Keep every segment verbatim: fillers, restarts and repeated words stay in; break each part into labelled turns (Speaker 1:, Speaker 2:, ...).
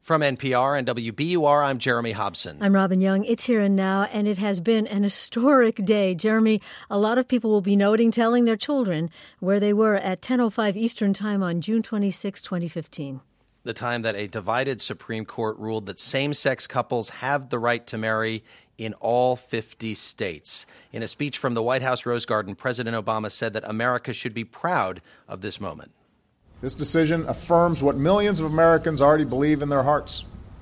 Speaker 1: From N P R and W B U R, I'm Jeremy Hobson.
Speaker 2: I'm Robin Young. It's here and now, and it has been an historic day. Jeremy, a lot of people will be noting, telling their children where they were at ten oh five Eastern Time on June twenty-sixth, twenty fifteen.
Speaker 1: The time that a divided Supreme Court ruled that same-sex couples have the right to marry in all fifty states. In a speech from the White House Rose Garden, President Obama said that America should be proud of this moment.
Speaker 3: This decision affirms what millions of Americans already believe in their hearts.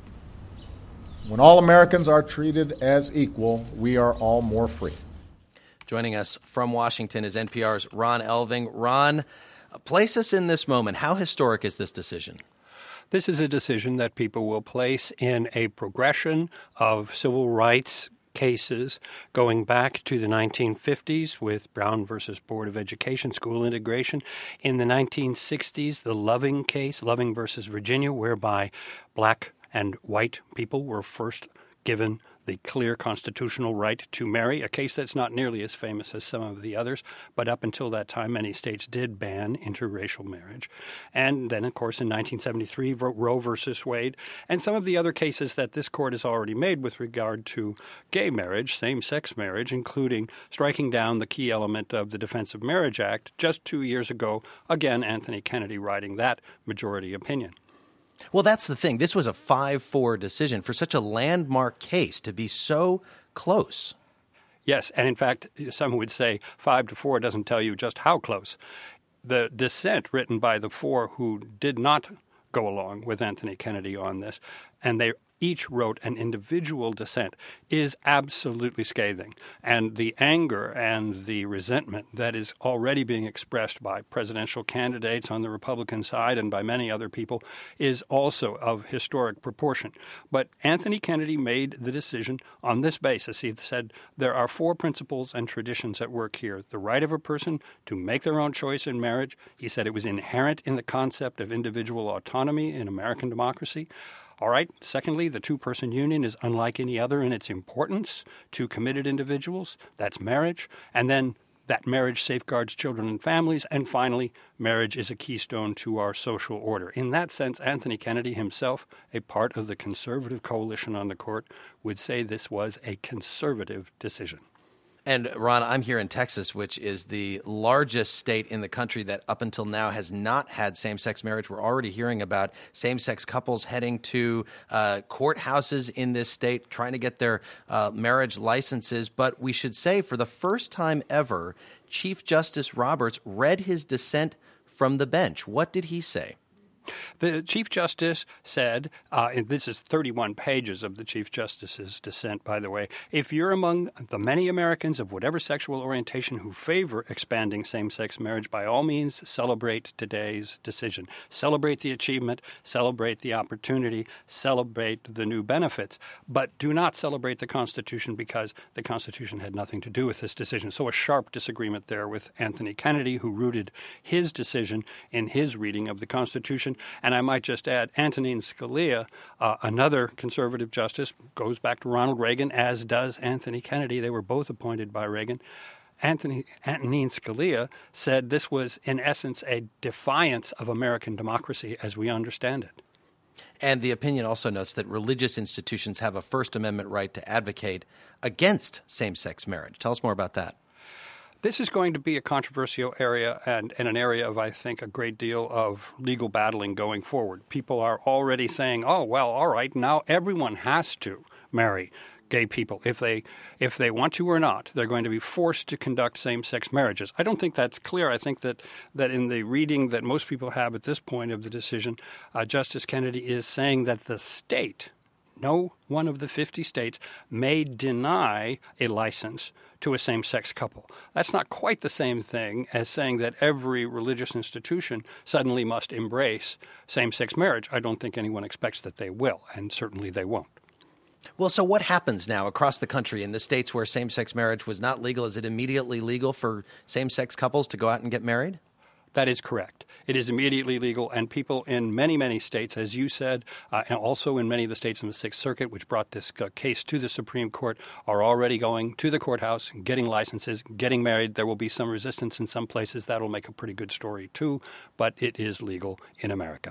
Speaker 3: When all Americans are treated as equal, we are all more free.
Speaker 1: Joining us from Washington is N P R's Ron Elving. Ron, place us in this moment. How historic is this decision?
Speaker 4: This is a decision that people will place in a progression of civil rights cases going back to the nineteen fifties with Brown versus Board of Education school integration. In the nineteen sixties, the Loving case, Loving versus Virginia, whereby black and white people were first given the clear constitutional right to marry, a case that's not nearly as famous as some of the others, but up until that time, many states did ban interracial marriage. And then, of course, in nineteen seventy-three, Roe versus Wade, and some of the other cases that this court has already made with regard to gay marriage, same-sex marriage, including striking down the key element of the Defense of Marriage Act just two years ago, again, Anthony Kennedy writing that majority opinion.
Speaker 1: Well, that's the thing. This was a five four decision for such a landmark case to be so close.
Speaker 4: Yes, and in fact, some would say five to four doesn't tell you just how close. The dissent written by the four who did not go along with Anthony Kennedy on this, and they each wrote an individual dissent, is absolutely scathing. And the anger and the resentment that is already being expressed by presidential candidates on the Republican side and by many other people is also of historic proportion. But Anthony Kennedy made the decision on this basis. He said there are four principles and traditions at work here. The right of a person to make their own choice in marriage. He said it was inherent in the concept of individual autonomy in American democracy. All right. Secondly, the two-person union is unlike any other in its importance to committed individuals. That's marriage. And then that marriage safeguards children and families. And finally, marriage is a keystone to our social order. In that sense, Anthony Kennedy himself, a part of the conservative coalition on the court, would say this was a conservative decision.
Speaker 1: And, Ron, I'm here in Texas, which is the largest state in the country that up until now has not had same-sex marriage. We're already hearing about same-sex couples heading to uh, courthouses in this state, trying to get their uh, marriage licenses. But we should say, for the first time ever, Chief Justice Roberts read his dissent from the bench. What did he say?
Speaker 4: The Chief Justice said, uh, and this is thirty-one pages of the Chief Justice's dissent, by the way, if you're among the many Americans of whatever sexual orientation who favor expanding same-sex marriage, by all means, celebrate today's decision. Celebrate the achievement, celebrate the opportunity, celebrate the new benefits, but do not celebrate the Constitution because the Constitution had nothing to do with this decision. So a sharp disagreement there with Anthony Kennedy, who rooted his decision in his reading of the Constitution. And I might just add, Antonin Scalia, uh, another conservative justice, goes back to Ronald Reagan, as does Anthony Kennedy. They were both appointed by Reagan. Anthony, Antonin Scalia said this was, in essence, a defiance of American democracy as we understand it.
Speaker 1: And the opinion also notes that religious institutions have a First Amendment right to advocate against same-sex marriage. Tell us more about that.
Speaker 4: This is going to be a controversial area and, and an area of, I think, a great deal of legal battling going forward. People are already saying, oh, well, all right, now everyone has to marry gay people. If they if they want to or not, they're going to be forced to conduct same-sex marriages. I don't think that's clear. I think that, that in the reading that most people have at this point of the decision, uh, Justice Kennedy is saying that the state, no one of the fifty states, may deny a license to a same-sex couple. That's not quite the same thing as saying that every religious institution suddenly must embrace same-sex marriage. I don't think anyone expects that they will, and certainly they won't.
Speaker 1: Well, so what happens now across the country in the states where same-sex marriage was not legal? Is it immediately legal for same-sex couples to go out and get married?
Speaker 4: That is correct. It is immediately legal, and people in many, many states, as you said, uh, and also in many of the states in the Sixth Circuit, which brought this uh, case to the Supreme Court, are already going to the courthouse, getting licenses, getting married. There will be some resistance in some places. That will make a pretty good story, too, but it is legal in America.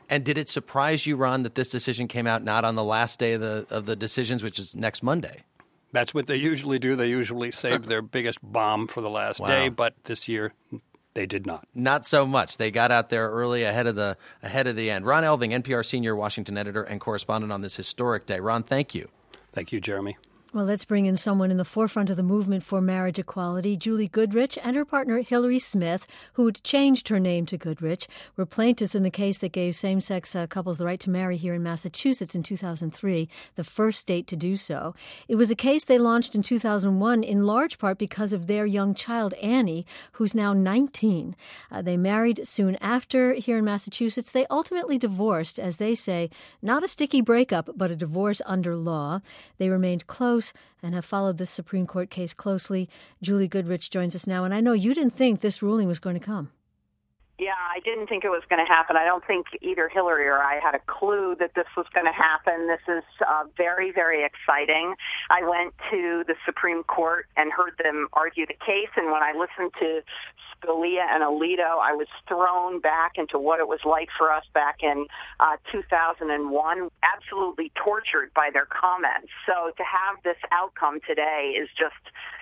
Speaker 1: And did it surprise you, Ron, that this decision came out not on the last day of the of the decisions, which is next Monday?
Speaker 4: That's what they usually do. They usually save their biggest bomb for the last
Speaker 1: Wow.
Speaker 4: day, but this year they did not.
Speaker 1: Not so much. They got out there early ahead of the ahead of the end. Ron Elving, N P R senior Washington editor and correspondent on this historic day. Ron, thank you.
Speaker 4: Thank you, Jeremy.
Speaker 2: Well, let's bring in someone in the forefront of the movement for marriage equality. Julie Goodrich and her partner Hillary Smith, who'd changed her name to Goodrich, were plaintiffs in the case that gave same-sex uh, couples the right to marry here in Massachusetts in two thousand three, the first state to do so. It was a case they launched in two thousand one in large part because of their young child, Annie, who's now nineteen. Uh, they married soon after here in Massachusetts. They ultimately divorced, as they say, not a sticky breakup, but a divorce under law. They remained close and have followed this Supreme Court case closely. Julie Goodrich joins us now, and I know you didn't think this ruling was going to come.
Speaker 5: Yeah, I didn't think it was going to happen. I don't think either Hillary or I had a clue that this was going to happen. This is uh, very, very exciting. I went to the Supreme Court and heard them argue the case, and when I listened to Scalia and Alito, I was thrown back into what it was like for us back in uh, two thousand one, absolutely tortured by their comments. So to have this outcome today is just...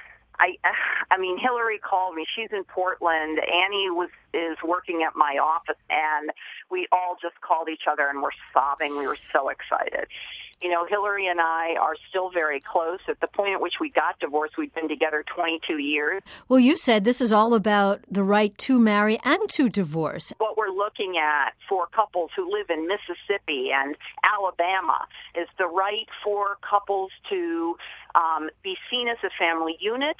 Speaker 5: I, I mean, Hillary called me. She's in Portland. Annie was is working at my office, and we all just called each other and were sobbing. We were so excited. You know, Hillary and I are still very close. At the point at which we got divorced, we'd been together twenty-two years.
Speaker 2: Well, you said this is all about the right to marry and to divorce.
Speaker 5: What we're looking at for couples who live in Mississippi and Alabama is the right for couples to um, be seen as a family unit,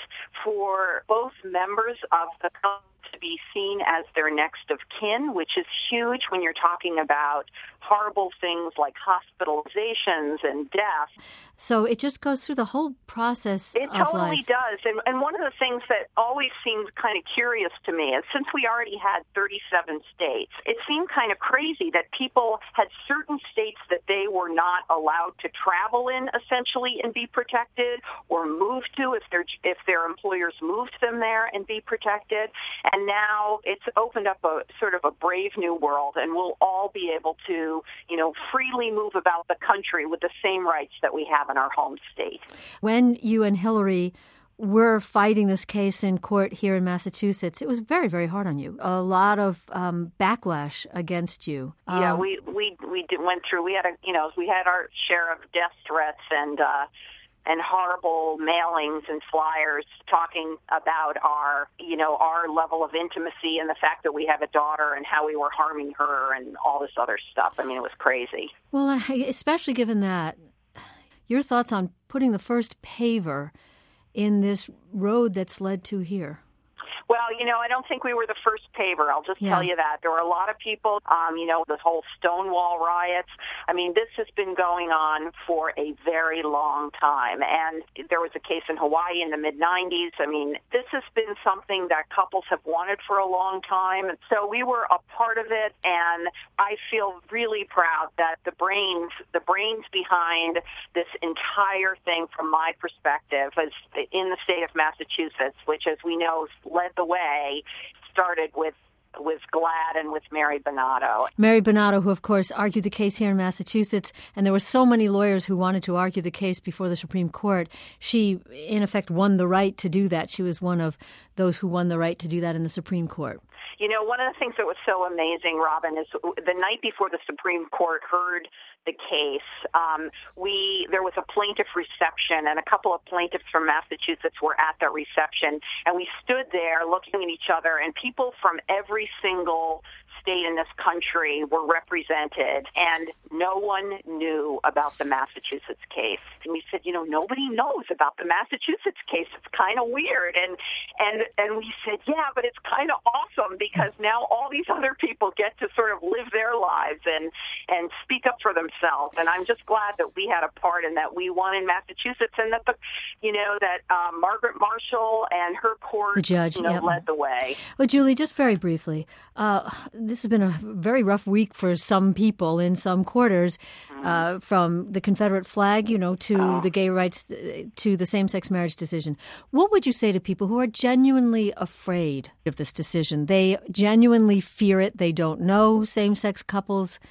Speaker 5: for both members of the couple to be seen as their next of kin, which is huge when you're talking about horrible things like hospitalizations and death.
Speaker 2: So it just goes through the whole process
Speaker 5: it
Speaker 2: of life.
Speaker 5: It totally does. And, and one of the things that always seemed kind of curious to me is since we already had thirty-seven states, it seemed kind of crazy that people had certain states that they were not allowed to travel in, essentially, and be protected, or move to if their if their employers moved them there and be protected. And now it's opened up a sort of a brave new world, and we'll all be able to, you know, freely move about the country with the same rights that we have in our home state.
Speaker 2: When you and Hillary were fighting this case in court here in Massachusetts, it was very, very hard on you. A lot of um, backlash against you.
Speaker 5: Yeah,
Speaker 2: um,
Speaker 5: we we we did, went through. We had a you know we had our share of death threats and. Uh, and horrible mailings and flyers talking about our, you know, our level of intimacy and the fact that we have a daughter and how we were harming her and all this other stuff. I mean, it was crazy.
Speaker 2: Well, especially given that, your thoughts on putting the first paver in this road that's led to here?
Speaker 5: Well, you know, I don't think we were the first paver. I'll just
Speaker 2: yeah.
Speaker 5: tell you that. There were a lot of people, um, you know, the whole Stonewall riots. I mean, this has been going on for a very long time. And there was a case in Hawaii in the mid nineties. I mean, this has been something that couples have wanted for a long time. And so we were a part of it. And I feel really proud that the brains, the brains behind this entire thing, from my perspective, is in the state of Massachusetts, which, as we know, led the way, started with with GLAAD and with Mary Bonato.
Speaker 2: Mary Bonato, who, of course, argued the case here in Massachusetts, and there were so many lawyers who wanted to argue the case before the Supreme Court. She, in effect, won the right to do that. She was one of those who won the right to do that in the Supreme Court.
Speaker 5: You know, one of the things that was so amazing, Robin, is the night before the Supreme Court heard the case, um, we there was a plaintiff reception, and a couple of plaintiffs from Massachusetts were at that reception, and we stood there looking at each other, and people from every single state in this country were represented, and no one knew about the Massachusetts case. And we said, you know, nobody knows about the Massachusetts case. It's kind of weird. And and and we said, yeah, but it's kind of awesome because now all these other people get to sort of live their lives and, and speak up for themselves. And I'm just glad that we had a part in that. We won in Massachusetts, and that, the, you know, that um, Margaret Marshall and her court
Speaker 2: the judge,
Speaker 5: you know,
Speaker 2: yep.
Speaker 5: led the way.
Speaker 2: Well, Julie, just very briefly, uh, this has been a very rough week for some people in some quarters, uh, from the Confederate flag, you know, to
Speaker 5: oh.
Speaker 2: the gay rights, to the same-sex marriage decision. What would you say to people who are genuinely afraid of this decision? They genuinely fear it. They don't know same-sex couples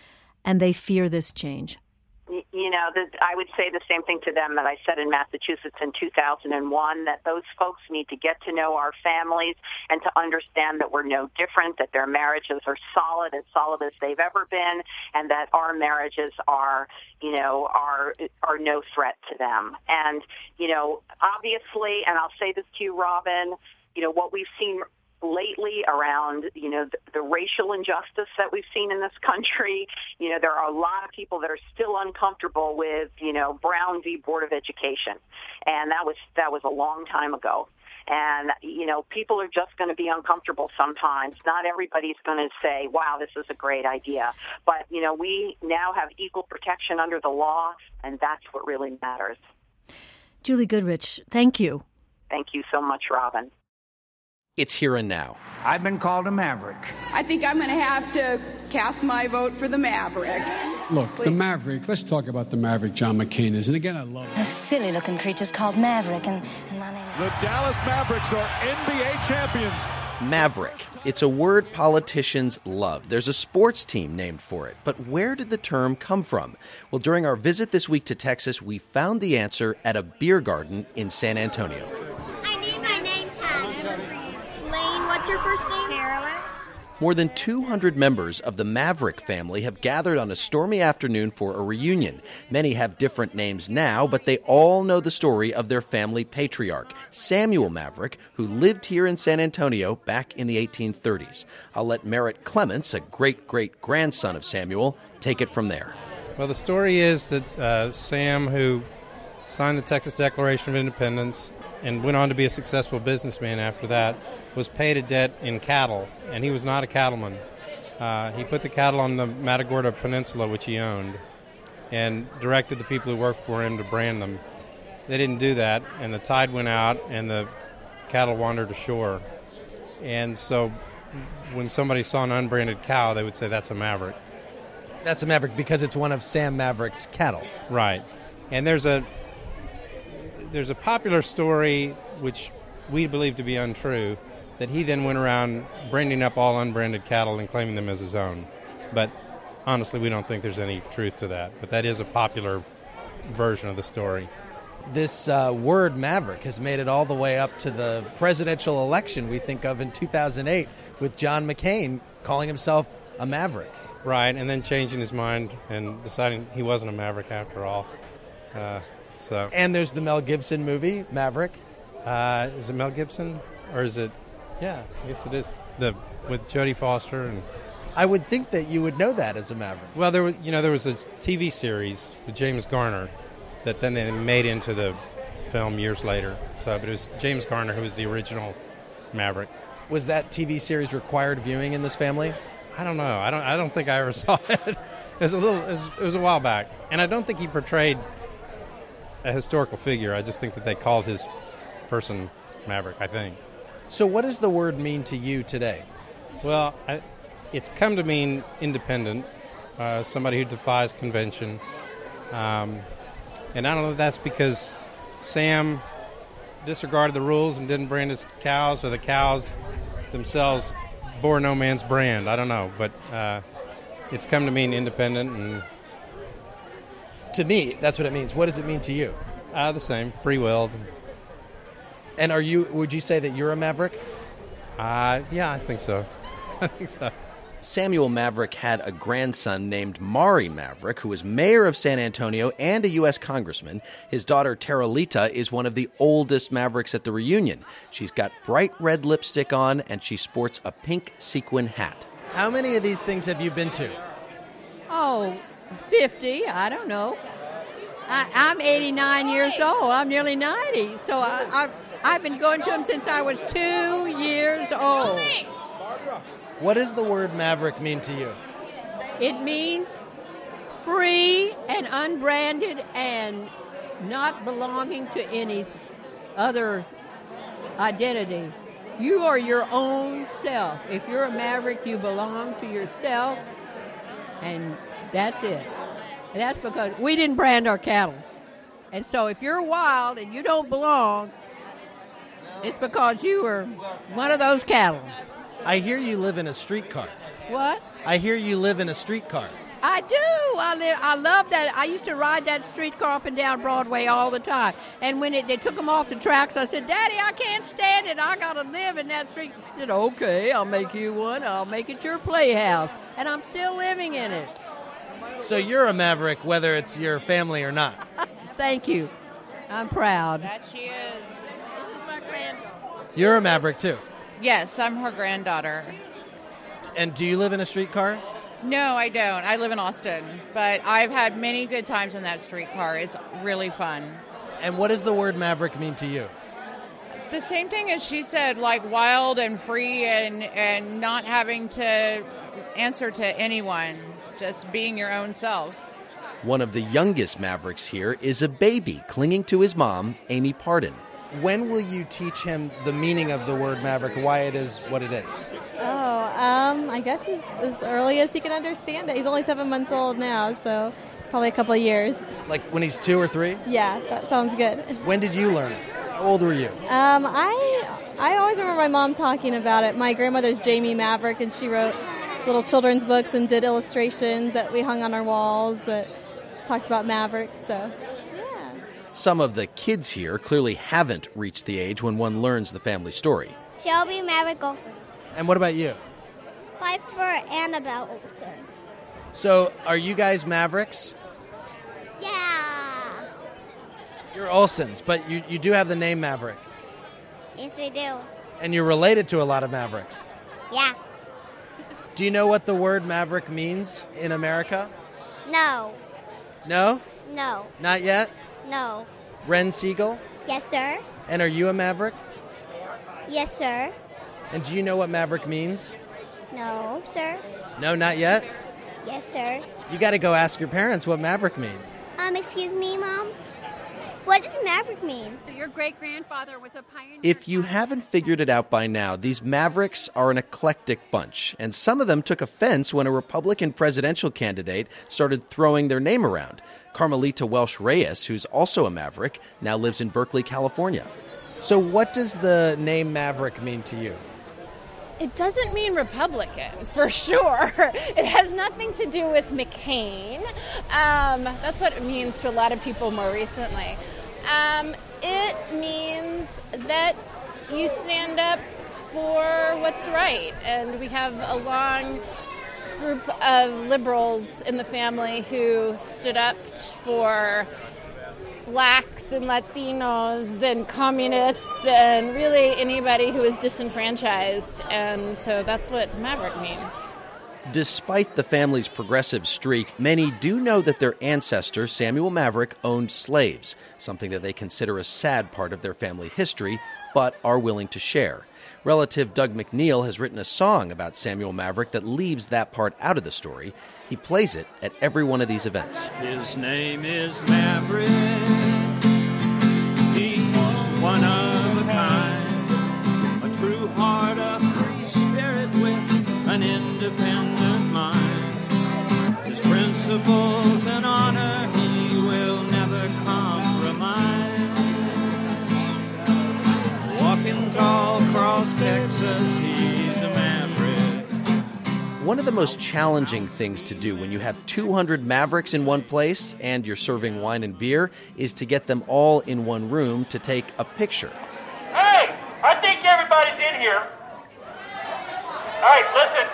Speaker 2: and they fear this change.
Speaker 5: You know, the, I would say the same thing to them that I said in Massachusetts in two thousand one, that those folks need to get to know our families and to understand that we're no different, that their marriages are solid, as solid as they've ever been, and that our marriages are, you know, are are no threat to them. And, you know, obviously, and I'll say this to you, Robin, you know, what we've seen lately around, you know, the, the racial injustice that we've seen in this country, you know, there are a lot of people that are still uncomfortable with, you know, Brown v. Board of Education. And that was, that was a long time ago. And, you know, people are just going to be uncomfortable sometimes. Not everybody's going to say, wow, this is a great idea. But, you know, we now have equal protection under the law, and that's what really matters.
Speaker 2: Julie Goodrich, thank you.
Speaker 5: Thank you so much, Robin.
Speaker 1: It's here and now.
Speaker 6: I've been called a maverick.
Speaker 7: I think I'm going to have to cast my vote for the Maverick.
Speaker 8: Look,
Speaker 7: Please.
Speaker 8: the Maverick, let's talk about the Maverick John McCain is. And again, I love it.
Speaker 9: A silly-looking creature's called Maverick, and, and my name is...
Speaker 10: The Dallas Mavericks are N B A champions.
Speaker 1: Maverick. It's a word politicians love. There's a sports team named for it. But where did the term come from? Well, during our visit this week to Texas, we found the answer at a beer garden in San Antonio.
Speaker 11: I need my name tag. Lane, what's your first name? Carolyn.
Speaker 1: More than two hundred members of the Maverick family have gathered on a stormy afternoon for a reunion. Many have different names now, but they all know the story of their family patriarch, Samuel Maverick, who lived here in San Antonio back in the eighteen thirties. I'll let Merritt Clements, a great-great-grandson of Samuel, take it from there.
Speaker 12: Well, the story is that uh, Sam, who signed the Texas Declaration of Independence and went on to be a successful businessman after that, was paid a debt in cattle, and he was not a cattleman. Uh, he put the cattle on the Matagorda Peninsula, which he owned, and directed the people who worked for him to brand them. They didn't do that, and the tide went out, and the cattle wandered ashore. And so when somebody saw an unbranded cow, they would say, that's a Maverick.
Speaker 13: That's a Maverick because it's one of Sam Maverick's cattle.
Speaker 12: Right. And there's a there's a popular story, which we believe to be untrue, that he then went around branding up all unbranded cattle and claiming them as his own. But honestly, we don't think there's any truth to that. But that is a popular version of the story.
Speaker 13: This uh, word Maverick has made it all the way up to the presidential election we think of in two thousand eight with John McCain calling himself a Maverick.
Speaker 12: Right, and then changing his mind and deciding he wasn't a Maverick after all. Uh, so.
Speaker 13: And there's the Mel Gibson movie, Maverick.
Speaker 12: Uh, is it Mel Gibson? Or is it... Yeah, I guess it is. The with Jodie Foster and...
Speaker 13: I would think that you would know that as a Maverick.
Speaker 12: Well, there was, you know, there was a T V series with James Garner that then they made into the film years later. So, but it was James Garner who was the original Maverick.
Speaker 13: Was that T V series required viewing in this family?
Speaker 12: I don't know. I don't. I don't think I ever saw it. It was a little. It was, it was a while back, and I don't think he portrayed a historical figure. I just think that they called his person Maverick, I think.
Speaker 13: So, what does the word mean to you today?
Speaker 12: Well, I, it's come to mean independent, uh, somebody who defies convention, um, and I don't know if that's because Sam disregarded the rules and didn't brand his cows, or the cows themselves bore no man's brand. I don't know, but uh, it's come to mean independent. And
Speaker 13: to me, that's what it means. What does it mean to you?
Speaker 12: Uh, the same, free-willed.
Speaker 13: And are you? Would you say that you're a Maverick?
Speaker 12: Uh, yeah, I think so. I think so.
Speaker 1: Samuel Maverick had a grandson named Maury Maverick, who was mayor of San Antonio and a U S congressman. His daughter, Terralita, is one of the oldest Mavericks at the reunion. She's got bright red lipstick on, and she sports a pink sequin hat.
Speaker 13: How many of these things have you been to?
Speaker 14: Oh, fifty. I don't know. I, I'm eighty-nine years old. I'm nearly ninety. So I, I, I've been going to them since I was two years old.
Speaker 13: What does the word Maverick mean to you?
Speaker 14: It means free and unbranded and not belonging to any other identity. You are your own self. If you're a Maverick, you belong to yourself, and that's it. And that's because we didn't brand our cattle. And so if you're wild and you don't belong, it's because you were one of those cattle.
Speaker 13: I hear you live in a streetcar.
Speaker 14: What?
Speaker 13: I hear you live in a streetcar.
Speaker 14: I do. I live. I love that. I used to ride that streetcar up and down Broadway all the time. And when it, they took them off the tracks, I said, Daddy, I can't stand it. I got to live in that street. He said, okay, I'll make you one. I'll make it your playhouse. And I'm still living in it.
Speaker 13: So you're a maverick, whether it's your family or not.
Speaker 14: Thank you. I'm proud.
Speaker 6: That she is.
Speaker 14: This is my granddaughter.
Speaker 13: You're a maverick, too.
Speaker 6: Yes, I'm her granddaughter.
Speaker 13: And do you live in a streetcar?
Speaker 6: No, I don't. I live in Austin, but I've had many good times in that streetcar. It's really fun.
Speaker 13: And what does the word maverick mean to you?
Speaker 6: The same thing as she said, like wild and free and, and not having to answer to anyone, just being your own self.
Speaker 1: One of the youngest mavericks here is a baby clinging to his mom, Amy Pardon.
Speaker 13: When will you teach him the meaning of the word maverick, why it is what it is?
Speaker 15: Oh, um, I guess as, as early as he can understand it. He's only seven months old now, so probably a couple of years.
Speaker 13: Like when he's two or three?
Speaker 15: Yeah, that sounds good.
Speaker 13: When did you learn it? How old were you?
Speaker 15: Um, I I always remember my mom talking about it. My grandmother's Jamie Maverick, and she wrote little children's books and did illustrations that we hung on our walls that talked about mavericks, so...
Speaker 1: Some of the kids here clearly haven't reached the age when one learns the family story.
Speaker 11: Shelby Maverick Olsen.
Speaker 13: And what about you?
Speaker 11: Pfeiffer Annabelle Olsen.
Speaker 13: So, are you guys mavericks?
Speaker 11: Yeah.
Speaker 13: You're Olsens, but you, you do have the name Maverick.
Speaker 11: Yes, we do.
Speaker 13: And you're related to a lot of mavericks.
Speaker 11: Yeah.
Speaker 13: Do you know what the word maverick means in America?
Speaker 11: No.
Speaker 13: No?
Speaker 11: No.
Speaker 13: Not yet?
Speaker 11: No.
Speaker 13: Ren Siegel?
Speaker 11: Yes, sir.
Speaker 13: And are you a maverick?
Speaker 11: Yes, sir.
Speaker 13: And do you know what maverick means?
Speaker 11: No, sir.
Speaker 13: No, not yet?
Speaker 11: Yes, sir.
Speaker 13: You got to go ask your parents what maverick means.
Speaker 11: Um, excuse me, Mom? What does maverick mean?
Speaker 16: So your great-grandfather was a pioneer.
Speaker 1: If you haven't figured it out by now, these mavericks are an eclectic bunch, and some of them took offense when a Republican presidential candidate started throwing their name around. Carmelita Welsh Reyes, who's also a maverick, now lives in Berkeley, California.
Speaker 13: So what does the name Maverick mean to you?
Speaker 16: It doesn't mean Republican, for sure. It has nothing to do with McCain. Um, that's what it means to a lot of people more recently. Um, it means that you stand up for what's right. And we have a long group of liberals in the family who stood up for blacks and Latinos and communists and really anybody who is disenfranchised. And so that's what Maverick means.
Speaker 1: Despite the family's progressive streak, many do know that their ancestor, Samuel Maverick, owned slaves, something that they consider a sad part of their family history, but are willing to share. Relative Doug McNeil has written a song about Samuel Maverick that leaves that part out of the story. He plays it at every one of these events.
Speaker 17: His name is Maverick. He's one of a kind, a true heart, a free spirit with an independent mind. His principles and honor he will never compromise. Walking tall across Texas, he's a maverick.
Speaker 1: One of the most challenging things to do when you have two hundred mavericks in one place and you're serving wine and beer is to get them all in one room to take a picture.
Speaker 18: Hey, I think everybody's in here. All right, listen.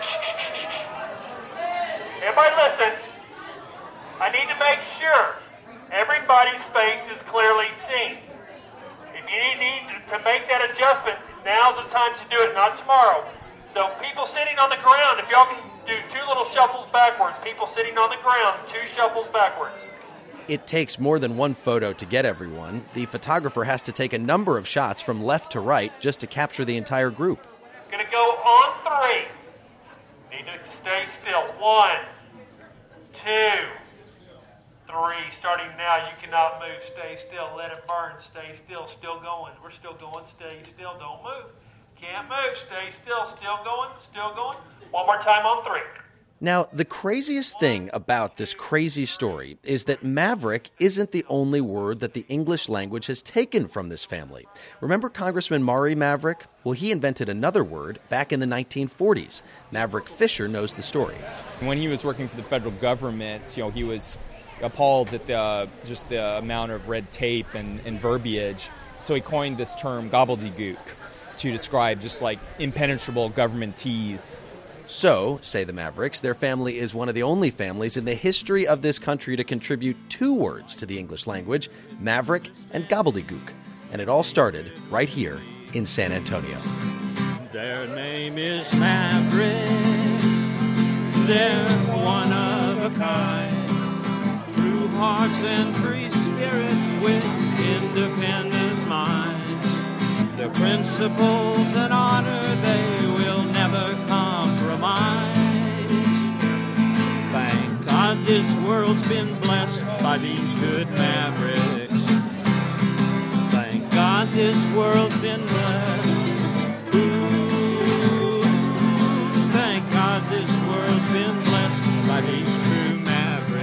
Speaker 18: Everybody listen. I need to make sure everybody's face is clearly seen. If you need to make that adjustment, now's the time to do it, not tomorrow. So people sitting on the ground, if y'all can do two little shuffles backwards, people sitting on the ground, two shuffles backwards.
Speaker 1: It takes more than one photo to get everyone. The photographer has to take a number of shots from left to right just to capture the entire group.
Speaker 18: Going to go on three. Need to stay still. One, two, three. Starting now, you cannot move. Stay still. Let it burn. Stay still. Still going. We're still going. Stay still. Don't move. Can't move. Stay still. Still going. Still going. One more time on three.
Speaker 1: Now, the craziest thing about this crazy story is that maverick isn't the only word that the English language has taken from this family. Remember Congressman Maury Maverick? Well, he invented another word back in the nineteen forties. Maverick Fisher knows the story.
Speaker 19: When he was working for the federal government, you know, he was appalled at the just the amount of red tape and, and verbiage. So he coined this term gobbledygook to describe just like impenetrable government tease.
Speaker 1: So, say the Mavericks, their family is one of the only families in the history of this country to contribute two words to the English language, maverick and gobbledygook. And it all started right here in San Antonio.
Speaker 17: Their name is Maverick. They're one of a kind. True hearts and free spirits with independent minds. Their principles and honor they will never compromise. Thank God this world's been blessed by these good Mavericks. Thank God this world's been blessed. Ooh, thank God this world's been blessed by these true Mavericks.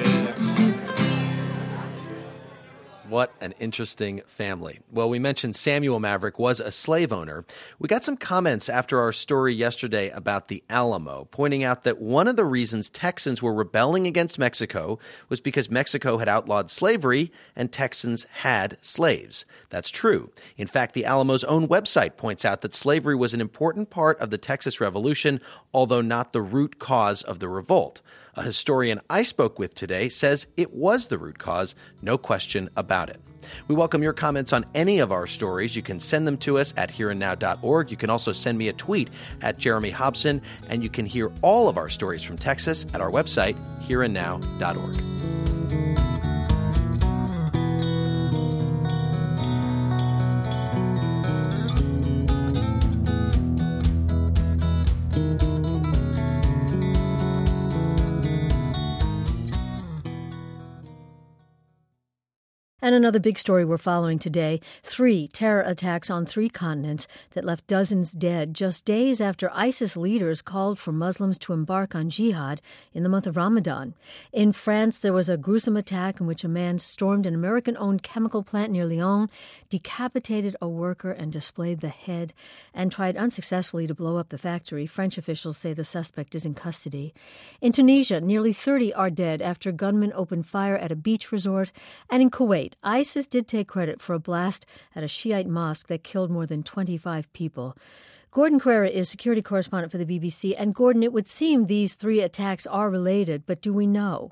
Speaker 1: What an interesting family. Well, we mentioned Samuel Maverick was a slave owner. We got some comments after our story yesterday about the Alamo, pointing out that one of the reasons Texans were rebelling against Mexico was because Mexico had outlawed slavery and Texans had slaves. That's true. In fact, the Alamo's own website points out that slavery was an important part of the Texas Revolution, although not the root cause of the revolt. A historian I spoke with today says it was the root cause, no question about it. We welcome your comments on any of our stories. You can send them to us at here and now dot org. You can also send me a tweet at Jeremy Hobson, and you can hear all of our stories from Texas at our website, here and now dot org.
Speaker 2: And another big story we're following today, three terror attacks on three continents that left dozens dead just days after ISIS leaders called for Muslims to embark on jihad in the month of Ramadan. In France, there was a gruesome attack in which a man stormed an American-owned chemical plant near Lyon, decapitated a worker and displayed the head, and tried unsuccessfully to blow up the factory. French officials say the suspect is in custody. In Tunisia, nearly thirty are dead after gunmen opened fire at a beach resort. And in Kuwait, ISIS did take credit for a blast at a Shiite mosque that killed more than twenty-five people. Gordon Carrera is security correspondent for the B B C. And Gordon, it would seem these three attacks are related, but do we know?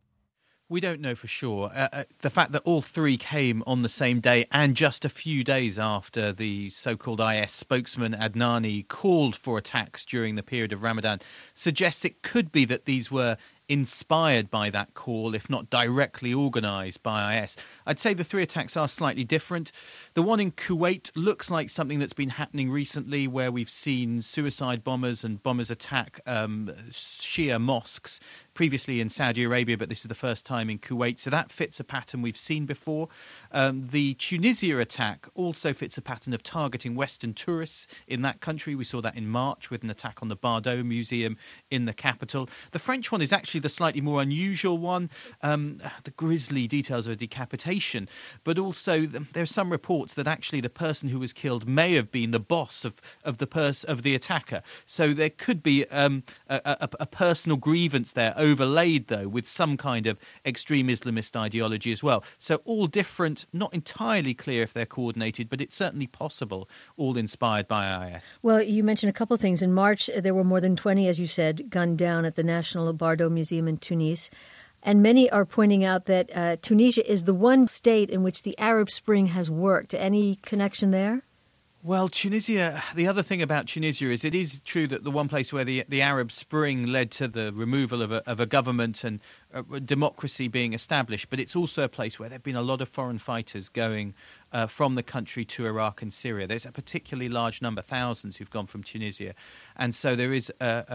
Speaker 20: We don't know for sure. Uh, uh, the fact that all three came on the same day and just a few days after the so-called I S spokesman Adnani called for attacks during the period of Ramadan suggests it could be that these were inspired by that call, if not directly organised by I S. I'd say the three attacks are slightly different. The one in Kuwait looks like something that's been happening recently, where we've seen suicide bombers and bombers attack um, Shia mosques, previously in Saudi Arabia, but this is the first time in Kuwait. So that fits a pattern we've seen before. Um, the Tunisia attack also fits a pattern of targeting Western tourists in that country. We saw that in March with an attack on the Bardo Museum in the capital. The French one is actually the slightly more unusual one, um, the grisly details of a decapitation, but also the, there are some reports that actually the person who was killed may have been the boss of, of the pers- of the attacker. So there could be um, a, a, a personal grievance there, overlaid though with some kind of extreme Islamist ideology as well. So all different, not entirely clear if they're coordinated, but it's certainly possible, all inspired by I S.
Speaker 2: Well, you mentioned a couple of things. In March, there were more than twenty, as you said, gunned down at the National Bardo Museum in Tunis. And many are pointing out that uh, Tunisia is the one state in which the Arab Spring has worked. Any connection there?
Speaker 20: Well, Tunisia, the other thing about Tunisia is it is true that the one place where the, the Arab Spring led to the removal of a, of a government and uh, democracy being established, but it's also a place where there have been a lot of foreign fighters going uh, from the country to Iraq and Syria. There's a particularly large number, thousands, who've gone from Tunisia. And so there is a, a, a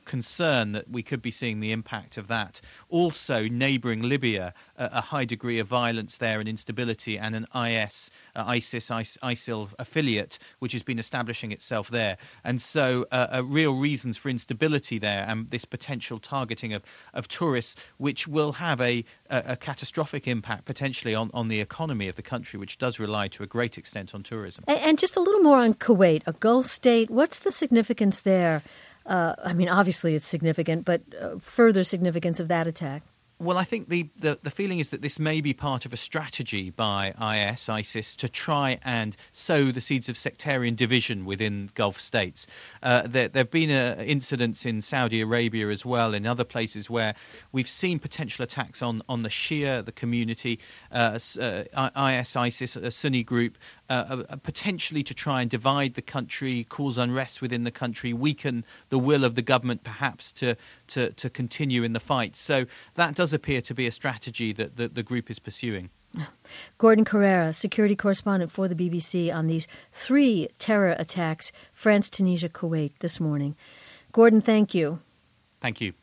Speaker 20: concern that we could be seeing the impact of that. Also, neighbouring Libya, a, a high degree of violence there and instability, and an I S, uh, ISIS, ISIL affiliate, which has been establishing itself there. And so uh, uh, real reasons for instability there, and this potential targeting of, of tourists, which will have a, a, a catastrophic impact potentially on, on the economy of the country, which does rely to a great extent on tourism.
Speaker 2: And, and just a little more on Kuwait, a Gulf state. What's the significance there? Uh, I mean, obviously it's significant, but uh, further significance of that attack?
Speaker 20: Well, I think the, the, the feeling is that this may be part of a strategy by I S, ISIS, to try and sow the seeds of sectarian division within Gulf states. Uh, there have been uh, incidents in Saudi Arabia as well, in other places where we've seen potential attacks on, on the Shia, the community, uh, uh, I S, ISIS, a Sunni group, uh, uh, potentially to try and divide the country, cause unrest within the country, weaken the will of the government perhaps to, to, to continue in the fight. So that does appear to be a strategy that the, the group is pursuing.
Speaker 2: Gordon Corera, security correspondent for the B B C on these three terror attacks, France, Tunisia, Kuwait, this morning. Gordon, thank you.
Speaker 20: Thank you.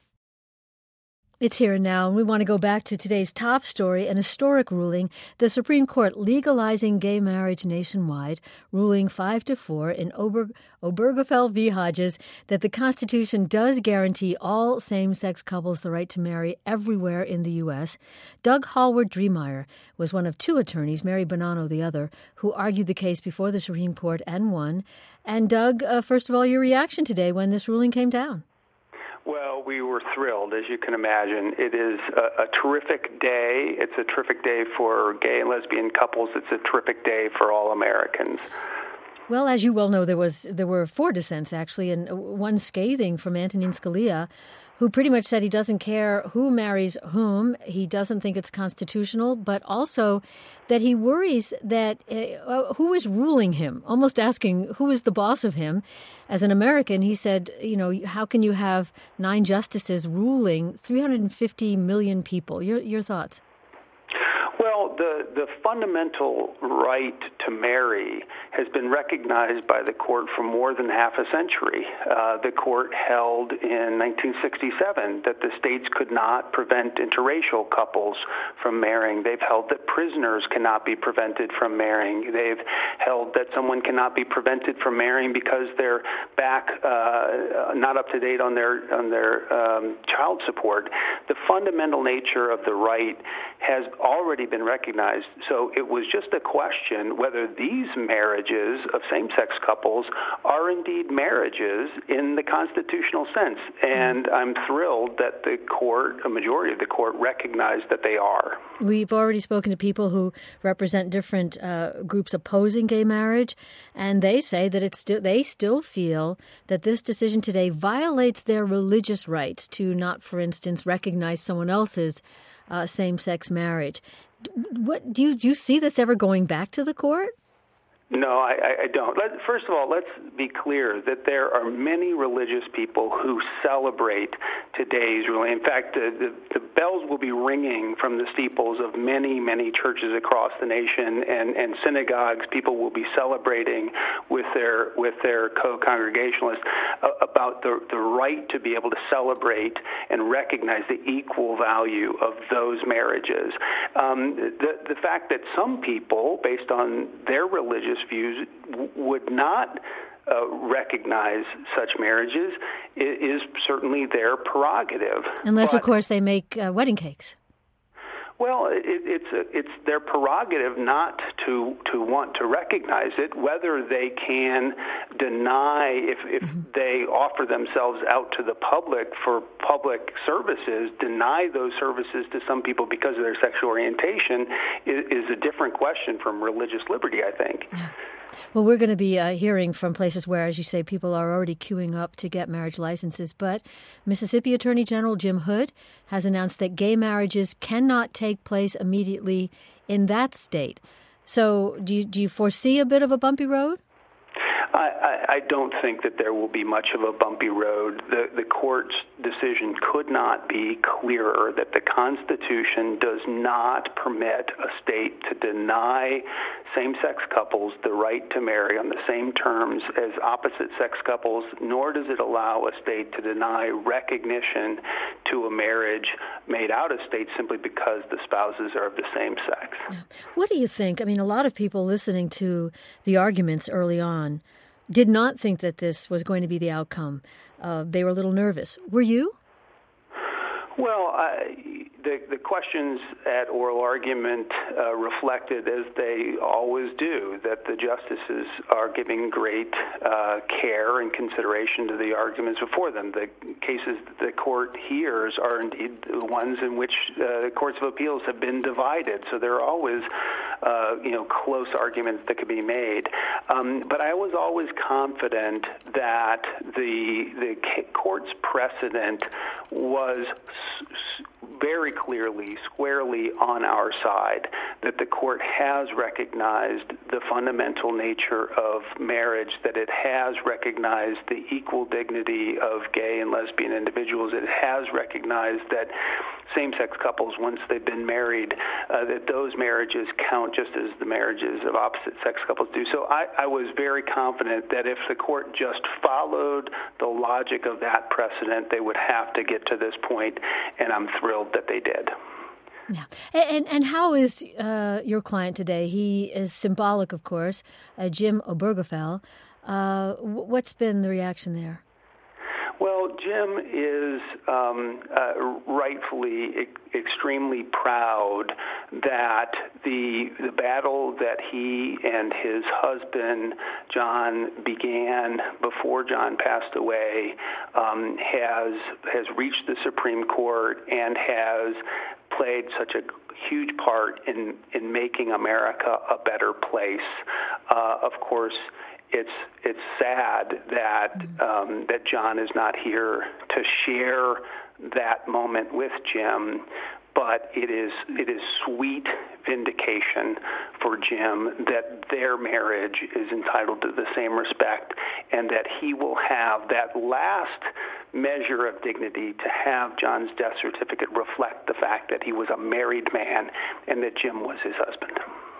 Speaker 2: It's Here and Now, and we want to go back to today's top story, an historic ruling, the Supreme Court legalizing gay marriage nationwide, ruling five to four in Ober- Obergefell v. Hodges that the Constitution does guarantee all same-sex couples the right to marry everywhere in the U S. Doug Hallward-Driemeier was one of two attorneys, Mary Bonanno the other, who argued the case before the Supreme Court and won. And Doug, uh, first of all, your reaction today when this ruling came down?
Speaker 21: Well, we were thrilled, as you can imagine. It is a, a terrific day. It's a terrific day for gay and lesbian couples. It's a terrific day for all Americans.
Speaker 2: Well, as you well know, there was there were four dissents, actually, and one scathing from Antonin Scalia, who pretty much said he doesn't care who marries whom. He doesn't think it's constitutional, but also that he worries that uh, who is ruling him, almost asking who is the boss of him. As an American, he said, you know, how can you have nine justices ruling three hundred fifty million people? Your, your thoughts?
Speaker 21: Well, the, the fundamental right to marry has been recognized by the court for more than half a century. Uh, the court held in nineteen sixty-seven that the states could not prevent interracial couples from marrying. They've held that prisoners cannot be prevented from marrying. They've held that someone cannot be prevented from marrying because they're back uh, not up to date on their on their um, child support. The fundamental nature of the right has already been recognized. So it was just a question whether these marriages of same-sex couples are indeed marriages in the constitutional sense. And I'm thrilled that the court, a majority of the court, recognized that they are.
Speaker 2: We've already spoken to people who represent different uh, groups opposing gay marriage, and they say that it's still they still feel that this decision today violates their religious rights to not, for instance, recognize someone else's uh, same-sex marriage. What do you do you see this ever going back to the court?
Speaker 21: No, I, I don't. Let, first of all, let's be clear that there are many religious people who celebrate today's ruling. In fact, the, the, the bells will be ringing from the steeples of many, many churches across the nation and, and synagogues. People will be celebrating with their with their co-congregationalists uh, about the, the right to be able to celebrate and recognize the equal value of those marriages. Um, the, the fact that some people, based on their religious views, w- would not uh, recognize such marriages is, is certainly their prerogative.
Speaker 2: Unless,
Speaker 21: but,
Speaker 2: of course, they make uh, wedding cakes.
Speaker 21: Well, it, it's a, it's their prerogative not to to want to recognize it. Whether they can deny if if mm-hmm. they offer themselves out to the public for public services, deny those services to some people because of their sexual orientation is, is a different question from religious liberty, I think.
Speaker 2: Yeah. Well, we're going to be uh, hearing from places where, as you say, people are already queuing up to get marriage licenses. But Mississippi Attorney General Jim Hood has announced that gay marriages cannot take place immediately in that state. So do you, do you foresee a bit of a bumpy road?
Speaker 21: I, I, I don't think that there will be much of a bumpy road. The, the court's decision could not be clearer that the Constitution does not permit a state to deny same-sex couples the right to marry on the same terms as opposite-sex couples, nor does it allow a state to deny recognition to a marriage made out of state simply because the spouses are of the same sex.
Speaker 2: Yeah. What do you think? I mean, a lot of people listening to the arguments early on did not think that this was going to be the outcome. Uh, they were a little nervous. Were you?
Speaker 21: Well, I, the, the questions at oral argument uh, reflected, as they always do, that the justices are giving great uh, care and consideration to the arguments before them. The cases that the court hears are indeed the ones in which uh, the courts of appeals have been divided. So there are always, uh, you know, close arguments that could be made. Um, but I was always confident that the the court's precedent was very clearly, squarely on our side, that the court has recognized the fundamental nature of marriage, that it has recognized the equal dignity of gay and lesbian individuals. It has recognized that same-sex couples, once they've been married, uh, that those marriages count just as the marriages of opposite-sex couples do. So I, I was very confident that if the court just followed the logic of that precedent, they would have to get to this point, and I'm thrilled that they did.
Speaker 2: Yeah. And, and how is uh, your client today? He is symbolic, of course, uh, Jim Obergefell. Uh, what's been the reaction there?
Speaker 21: Well, Jim is um, uh, rightfully e- extremely proud that the the battle that he and his husband John began before John passed away um, has has reached the Supreme Court and has played such a huge part in in making America a better place. Uh, of course, It's it's sad that um, that John is not here to share that moment with Jim, but it is it is sweet vindication for Jim that their marriage is entitled to the same respect, and that he will have that last measure of dignity to have John's death certificate reflect the fact that he was a married man and that Jim was his husband.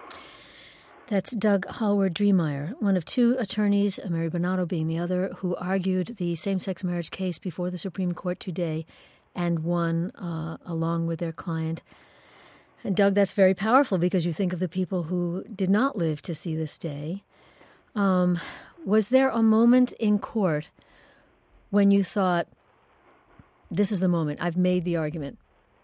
Speaker 2: That's Doug Hallward-Driemeier, one of two attorneys, Mary Bonato being the other, who argued the same-sex marriage case before the Supreme Court today and won uh, along with their client. And Doug, that's very powerful because you think of the people who did not live to see this day. Um, was there a moment in court when you thought, this is the moment, I've made the argument?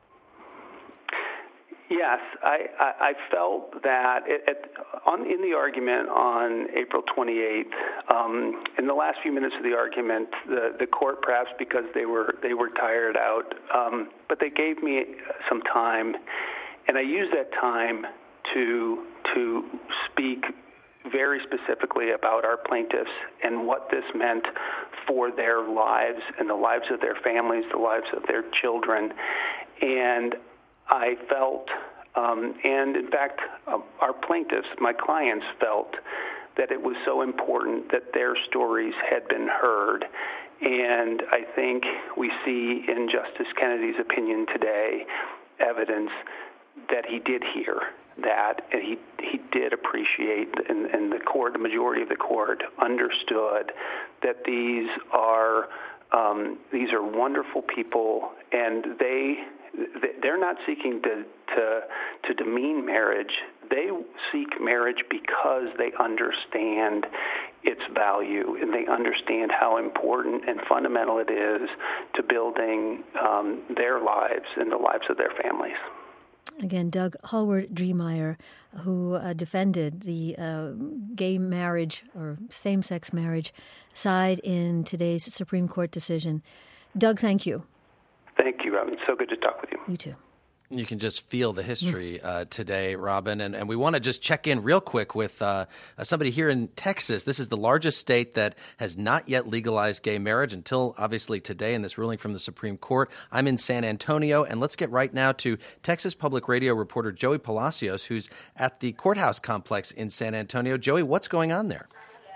Speaker 21: Yes, I, I, I felt that it, it, on, in the argument on April twenty-eighth, um, in the last few minutes of the argument, the, the court, perhaps because they were they were tired out, um, but they gave me some time, and I used that time to to speak very specifically about our plaintiffs and what this meant for their lives and the lives of their families, the lives of their children, and I felt, um, and in fact, uh, our plaintiffs, my clients, felt that it was so important that their stories had been heard. And I think we see in Justice Kennedy's opinion today evidence that he did hear that, and he he did appreciate, and, and the court, the majority of the court, understood that these are um, these are wonderful people, and they. They're not seeking to, to to demean marriage. They seek marriage because they understand its value, and they understand how important and fundamental it is to building um, their lives and the lives of their families.
Speaker 2: Again, Doug Hallward-Driemeier, who uh, defended the uh, gay marriage or same-sex marriage side in today's Supreme Court decision. Doug, thank you.
Speaker 21: Thank you, Robin. So good to talk with you.
Speaker 2: You too.
Speaker 1: You can just feel the history uh, today, Robin. And, and we want to just check in real quick with uh, somebody here in Texas. This is the largest state that has not yet legalized gay marriage until, obviously, today in this ruling from the Supreme Court. I'm in San Antonio, and let's get right now to Texas Public Radio reporter Joey Palacios, who's at the courthouse complex in San Antonio. Joey, what's going on there?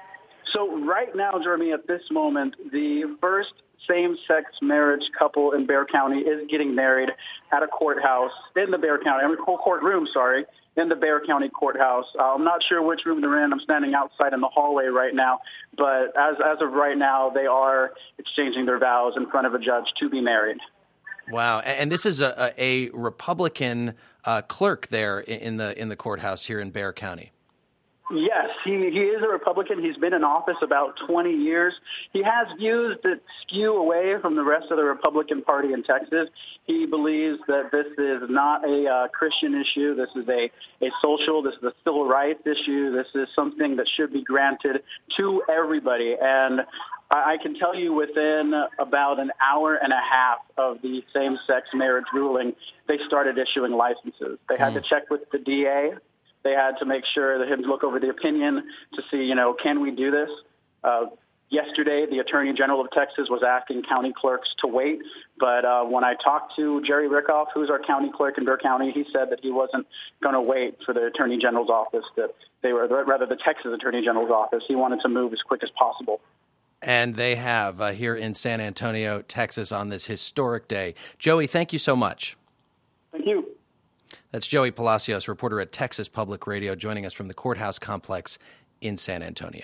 Speaker 3: So right now, Jeremy, at this moment, the first same-sex marriage couple in Bexar County is getting married at a courthouse in the Bexar County, I mean, courtroom, sorry, in the Bexar County courthouse. Uh, I'm not sure which room they're in. I'm standing outside in the hallway right now. But as as of right now, they are exchanging their vows in front of a judge to be married.
Speaker 1: Wow. And this is a, a Republican uh, clerk there in the in the courthouse here in Bexar County.
Speaker 3: Yes, he, he is a Republican. He's been in office about twenty years. He has views that skew away from the rest of the Republican Party in Texas. He believes that this is not a uh, Christian issue. This is a, a social, this is a civil rights issue. This is something that should be granted to everybody. And I, I can tell you within about an hour and a half of the same-sex marriage ruling, they started issuing licenses. They had mm. to check with the D A. They had to make sure that him look over the opinion to see, you know, can we do this? Uh, yesterday, the Attorney General of Texas was asking county clerks to wait. But uh, when I talked to Jerry Rickoff, who's our county clerk in Bexar County, he said that he wasn't going to wait for the Attorney General's office, that they were, rather the Texas Attorney General's office. He wanted to move as quick as possible.
Speaker 1: And they have uh, here in San Antonio, Texas, on this historic day. Joey, thank you so much.
Speaker 3: Thank you.
Speaker 1: That's Joey Palacios, reporter at Texas Public Radio, joining us from the courthouse complex in San Antonio.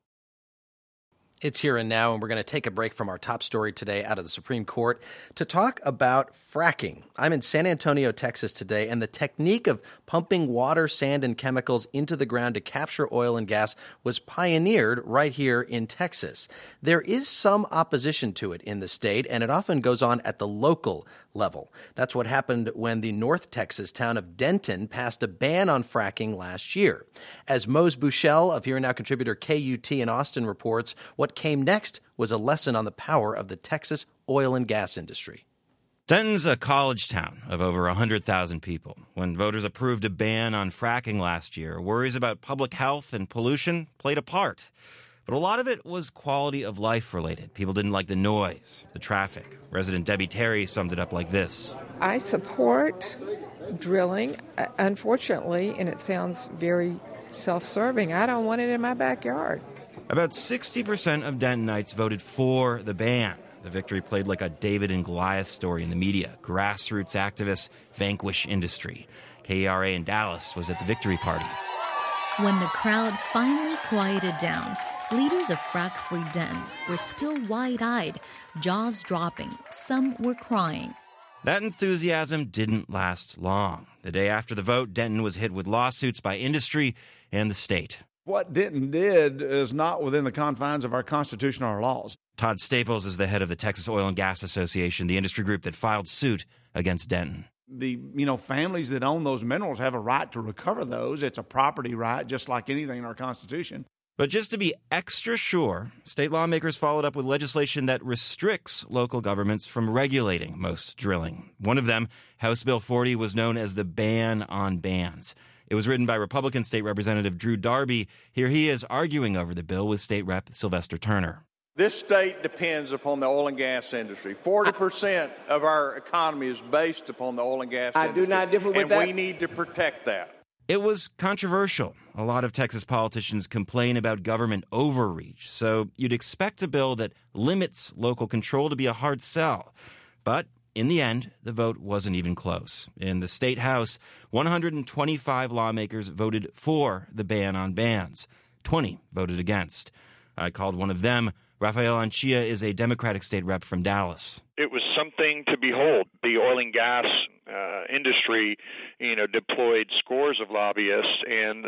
Speaker 1: It's Here and Now, and we're going to take a break from our top story today out of the Supreme Court to talk about fracking. I'm in San Antonio, Texas today, and the technique of pumping water, sand, and chemicals into the ground to capture oil and gas was pioneered right here in Texas. There is some opposition to it in the state, and it often goes on at the local level. That's what happened when the North Texas town of Denton passed a ban on fracking last year. As Mose Bushell of Here and Now contributor K U T in Austin reports, what came next was a lesson on the power of the Texas oil and gas industry.
Speaker 22: Denton's a college town of over one hundred thousand people. When voters approved a ban on fracking last year, worries about public health and pollution played a part. But a lot of it was quality of life related. People didn't like the noise, the traffic. Resident Debbie Terry summed it up like this.
Speaker 23: I support drilling. Unfortunately, and it sounds very self-serving, I don't want it in my backyard.
Speaker 22: About sixty percent of Dentonites voted for the ban. The victory played like a David and Goliath story in the media. Grassroots activists vanquish industry. K E R A in Dallas was at the victory party.
Speaker 24: When the crowd finally quieted down, leaders of Frack-Free Denton were still wide-eyed, jaws dropping. Some were crying.
Speaker 22: That enthusiasm didn't last long. The day after the vote, Denton was hit with lawsuits by industry and the state.
Speaker 10: What Denton did is not within the confines of our Constitution or our laws.
Speaker 22: Todd Staples is the head of the Texas Oil and Gas Association, the industry group that filed suit against Denton.
Speaker 10: The, you know, families that own those minerals have a right to recover those. It's a property right, just like anything in our Constitution.
Speaker 22: But just to be extra sure, state lawmakers followed up with legislation that restricts local governments from regulating most drilling. One of them, House Bill forty, was known as the Ban on Bans. It was written by Republican State Representative Drew Darby. Here he is arguing over the bill with State Rep Sylvester Turner.
Speaker 25: This state depends upon the oil and gas industry. forty percent of our economy is based upon the oil and gas
Speaker 26: I
Speaker 25: industry.
Speaker 26: I do not differ with
Speaker 25: and
Speaker 26: that.
Speaker 25: And we need to protect that.
Speaker 22: It was controversial. A lot of Texas politicians complain about government overreach, so you'd expect a bill that limits local control to be a hard sell. But in the end, the vote wasn't even close. In the state house, one hundred twenty-five lawmakers voted for the ban on bans. twenty voted against. I called one of them. Rafael Anchia is a Democratic state rep from Dallas.
Speaker 27: It was something to behold. The oil and gas uh, industry, you know, deployed scores of lobbyists, and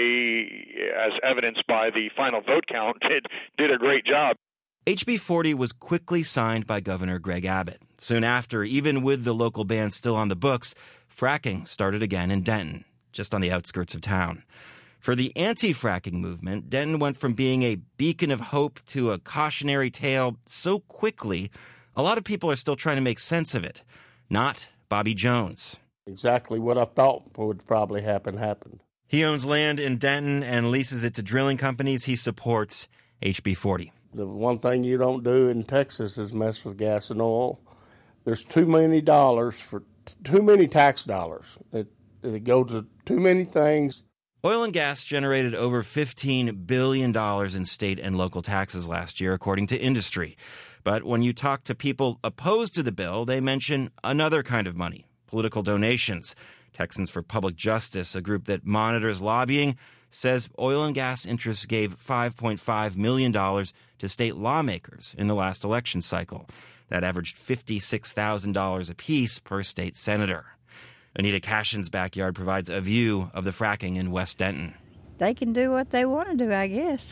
Speaker 27: they, as evidenced by the final vote count, did, did a great job.
Speaker 22: H B forty was quickly signed by Governor Greg Abbott. Soon after, even with the local ban still on the books, fracking started again in Denton, just on the outskirts of town. For the anti-fracking movement, Denton went from being a beacon of hope to a cautionary tale so quickly, a lot of people are still trying to make sense of it. Not Bobby Jones.
Speaker 26: Exactly what I thought would probably happen happened.
Speaker 22: He owns land in Denton and leases it to drilling companies. He supports H B forty.
Speaker 26: The one thing you don't do in Texas is mess with gas and oil. There's too many dollars for too many tax dollars. It, it goes to too many things.
Speaker 22: Oil and gas generated over fifteen billion dollars in state and local taxes last year, according to industry. But when you talk to people opposed to the bill, they mention another kind of money, political donations. Texans for Public Justice, a group that monitors lobbying, says oil and gas interests gave five point five million dollars to state lawmakers in the last election cycle. That averaged fifty-six thousand dollars apiece per state senator. Anita Cashin's backyard provides a view of the fracking in West Denton.
Speaker 4: They can do what they want to do, I guess.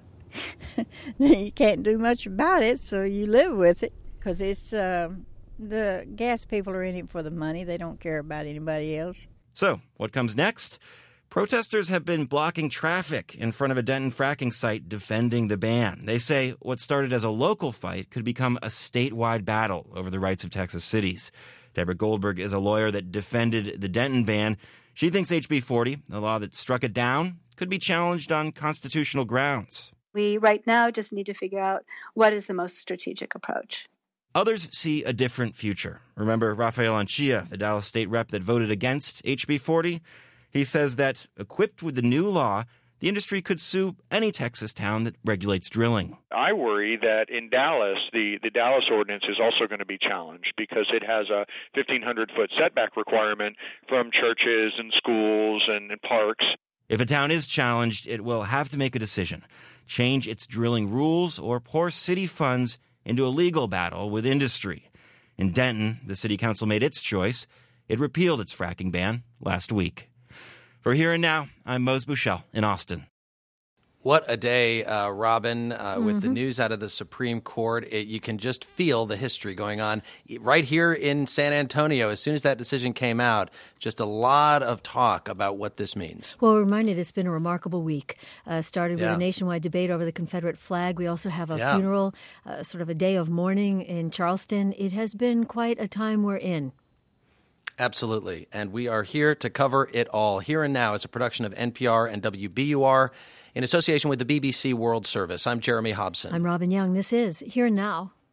Speaker 4: You can't do much about it, so you live with it, because it's uh, the gas people are in it for the money. They don't care about anybody else.
Speaker 22: So, what comes next? Protesters have been blocking traffic in front of a Denton fracking site defending the ban. They say what started as a local fight could become a statewide battle over the rights of Texas cities. Deborah Goldberg is a lawyer that defended the Denton ban. She thinks H B forty, the law that struck it down, could be challenged on constitutional grounds.
Speaker 5: We right now just need to figure out what is the most strategic approach.
Speaker 22: Others see a different future. Remember Rafael Anchia, the Dallas state rep that voted against H B forty? He says that, equipped with the new law, the industry could sue any Texas town that regulates drilling.
Speaker 27: I worry that in Dallas, the, the Dallas ordinance is also going to be challenged because it has a fifteen hundred foot setback requirement from churches and schools and, and parks.
Speaker 22: If a town is challenged, it will have to make a decision, change its drilling rules, or pour city funds into a legal battle with industry. In Denton, the city council made its choice. It repealed its fracking ban last week. For Here and Now, I'm Mose Buchel in Austin.
Speaker 1: What a day, uh, Robin, uh, with
Speaker 2: Mm-hmm.
Speaker 1: the news out of the Supreme Court. It, you can just feel the history going on right here in San Antonio. As soon as that decision came out, just a lot of talk about what this means.
Speaker 2: Well, we're reminded it's been a remarkable week. Uh, started with
Speaker 1: Yeah.
Speaker 2: a nationwide debate over the Confederate flag. We also have a
Speaker 1: Yeah.
Speaker 2: funeral, uh, sort of a day of mourning in Charleston. It has been quite a time we're in.
Speaker 1: Absolutely. And we are here to cover it all. Here and Now is a production of N P R and W B U R in association with the B B C World Service. I'm Jeremy Hobson.
Speaker 2: I'm Robin Young. This is Here and Now.